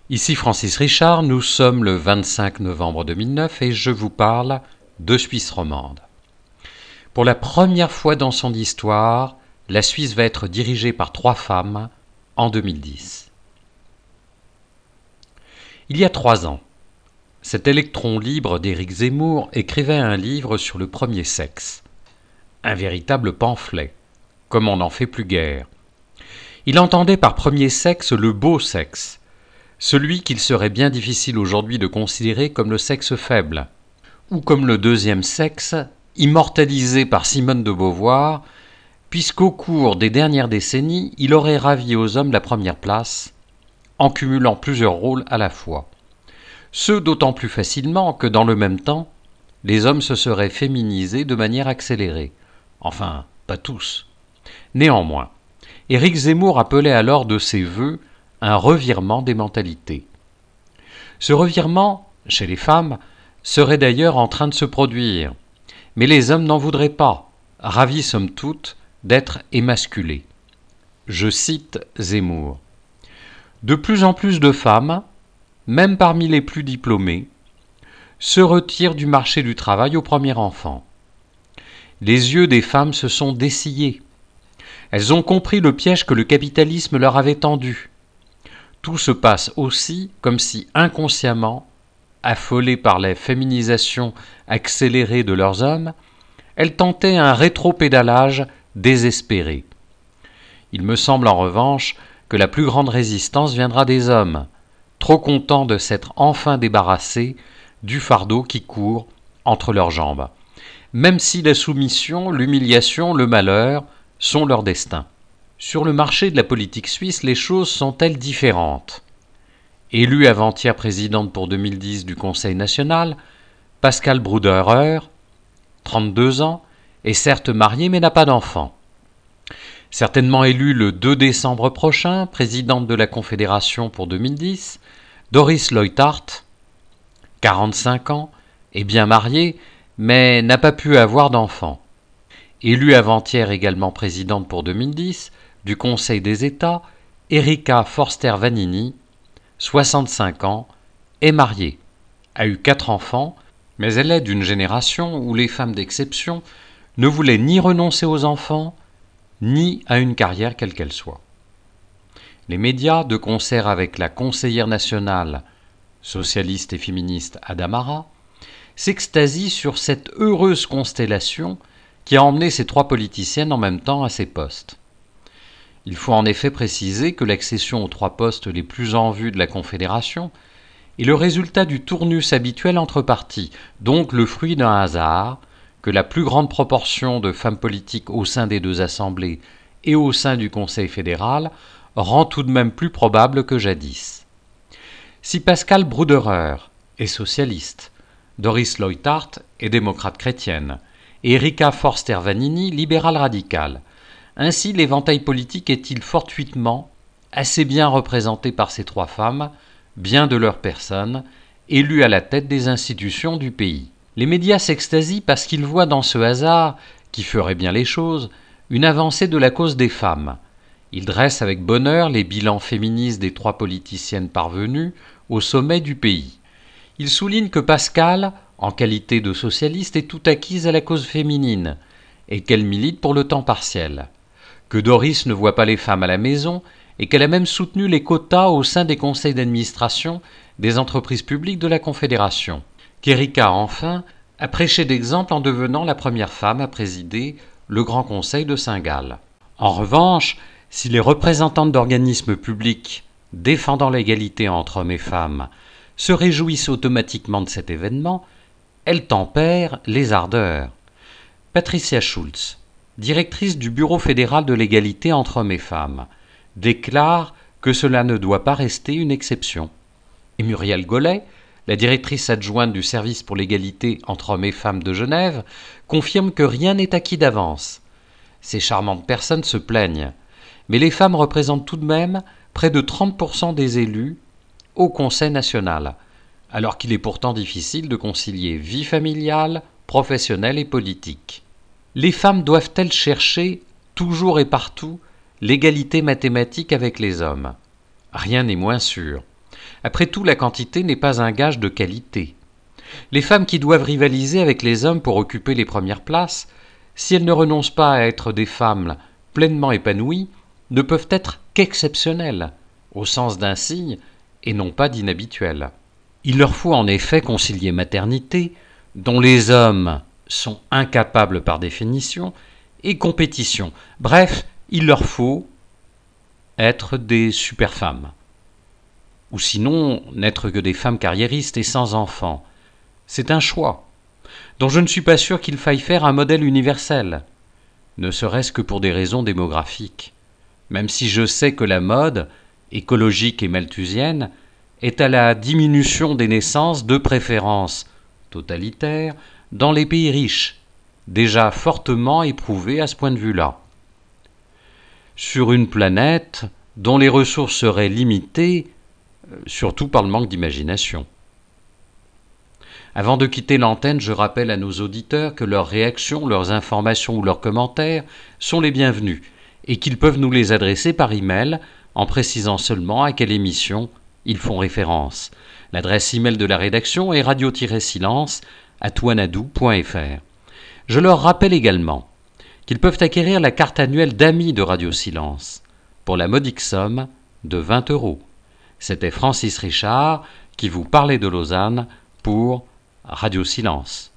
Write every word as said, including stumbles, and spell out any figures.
Ici Francis Richard, nous sommes le vingt-cinq novembre deux mille neuf et je vous parle de Suisse romande. Pour la première fois dans son histoire, la Suisse va être dirigée par trois femmes en deux mille dix. Il y a trois ans, cet électron libre d'Éric Zemmour écrivait un livre sur le premier sexe. Un véritable pamphlet, comme on n'en fait plus guère. Il entendait par premier sexe le beau sexe, celui qu'il serait bien difficile aujourd'hui de considérer comme le sexe faible, ou comme le deuxième sexe, immortalisé par Simone de Beauvoir, puisqu'au cours des dernières décennies, il aurait ravi aux hommes la première place, en cumulant plusieurs rôles à la fois. Ce d'autant plus facilement que, dans le même temps, les hommes se seraient féminisés de manière accélérée. Enfin, pas tous. Néanmoins, Éric Zemmour appelait alors de ses vœux un revirement des mentalités. Ce revirement, chez les femmes, serait d'ailleurs en train de se produire, mais les hommes n'en voudraient pas, ravis somme toute d'être émasculés. Je cite Zemmour. « De plus en plus de femmes, même parmi les plus diplômées, se retirent du marché du travail au premier enfant. Les yeux des femmes se sont dessillés. Elles ont compris le piège que le capitalisme leur avait tendu. Tout se passe aussi comme si inconsciemment, affolées par la féminisation accélérée de leurs hommes, elles tentaient un rétropédalage désespéré. Il me semble en revanche que la plus grande résistance viendra des hommes, trop contents de s'être enfin débarrassés du fardeau qui court entre leurs jambes, même si la soumission, l'humiliation, le malheur sont leur destin. Sur le marché de la politique suisse, les choses sont-elles différentes ? Élue avant-hier présidente pour deux mille dix du Conseil national, Pascale Bruderer, trente-deux ans, est certes mariée mais n'a pas d'enfant. Certainement élue le deux décembre prochain, présidente de la Confédération pour deux mille dix, Doris Leuthard, quarante-cinq ans, est bien mariée, mais n'a pas pu avoir d'enfant. Élue avant-hier également présidente pour deux mille dix du Conseil des États, Erika Forster-Vanini, soixante-cinq ans, est mariée, a eu quatre enfants, mais elle est d'une génération où les femmes d'exception ne voulaient ni renoncer aux enfants, ni à une carrière quelle qu'elle soit. Les médias, de concert avec la conseillère nationale, socialiste et féministe Adamara, s'extasient sur cette heureuse constellation qui a emmené ces trois politiciennes en même temps à ces postes. Il faut en effet préciser que l'accession aux trois postes les plus en vue de la Confédération est le résultat du tournus habituel entre partis, donc le fruit d'un hasard que la plus grande proportion de femmes politiques au sein des deux assemblées et au sein du Conseil fédéral rend tout de même plus probable que jadis. Si Pascale Bruderer est socialiste, Doris Leuthard est démocrate chrétienne, et Erika Forster-Vanini libérale radicale, ainsi l'éventail politique est-il fortuitement assez bien représenté par ces trois femmes, bien de leur personne, élues à la tête des institutions du pays. Les médias s'extasient parce qu'ils voient dans ce hasard, qui ferait bien les choses, une avancée de la cause des femmes. Ils dressent avec bonheur les bilans féministes des trois politiciennes parvenues au sommet du pays. Ils soulignent que Pascale, en qualité de socialiste, est tout acquise à la cause féminine, et qu'elle milite pour le temps partiel. Que Doris ne voit pas les femmes à la maison, et qu'elle a même soutenu les quotas au sein des conseils d'administration des entreprises publiques de la Confédération. Qu'Erika, enfin, a prêché d'exemple en devenant la première femme à présider le Grand Conseil de Saint-Gall. En revanche, si les représentantes d'organismes publics défendant l'égalité entre hommes et femmes se réjouissent automatiquement de cet événement, elles tempèrent les ardeurs. Patricia Schulz, directrice du Bureau fédéral de l'égalité entre hommes et femmes, déclare que cela ne doit pas rester une exception. Et Muriel Gollet, la directrice adjointe du service pour l'égalité entre hommes et femmes de Genève, confirme que rien n'est acquis d'avance. Ces charmantes personnes se plaignent, mais les femmes représentent tout de même près de trente pour cent des élus au Conseil national, alors qu'il est pourtant difficile de concilier vie familiale, professionnelle et politique. Les femmes doivent-elles chercher, toujours et partout, l'égalité mathématique avec les hommes ? Rien n'est moins sûr. Après tout, la quantité n'est pas un gage de qualité. Les femmes qui doivent rivaliser avec les hommes pour occuper les premières places, si elles ne renoncent pas à être des femmes pleinement épanouies, ne peuvent être qu'exceptionnelles, au sens d'un signe et non pas d'inhabituel. Il leur faut en effet concilier maternité, dont les hommes sont incapables par définition, et compétition. Bref, il leur faut être des super-femmes. Ou sinon, n'être que des femmes carriéristes et sans enfants. C'est un choix, dont je ne suis pas sûr qu'il faille faire un modèle universel, ne serait-ce que pour des raisons démographiques, même si je sais que la mode, écologique et malthusienne, est à la diminution des naissances de préférence totalitaire dans les pays riches, déjà fortement éprouvés à ce point de vue-là. Sur une planète dont les ressources seraient limitées, surtout par le manque d'imagination. Avant de quitter l'antenne, je rappelle à nos auditeurs que leurs réactions, leurs informations ou leurs commentaires sont les bienvenus et qu'ils peuvent nous les adresser par email en précisant seulement à quelle émission ils font référence. L'adresse email de la rédaction est radio-silence arobase wanadoo point f r. Je leur rappelle également qu'ils peuvent acquérir la carte annuelle d'amis de Radio Silence pour la modique somme de vingt euros. C'était Francis Richard qui vous parlait de Lausanne pour Radio Silence.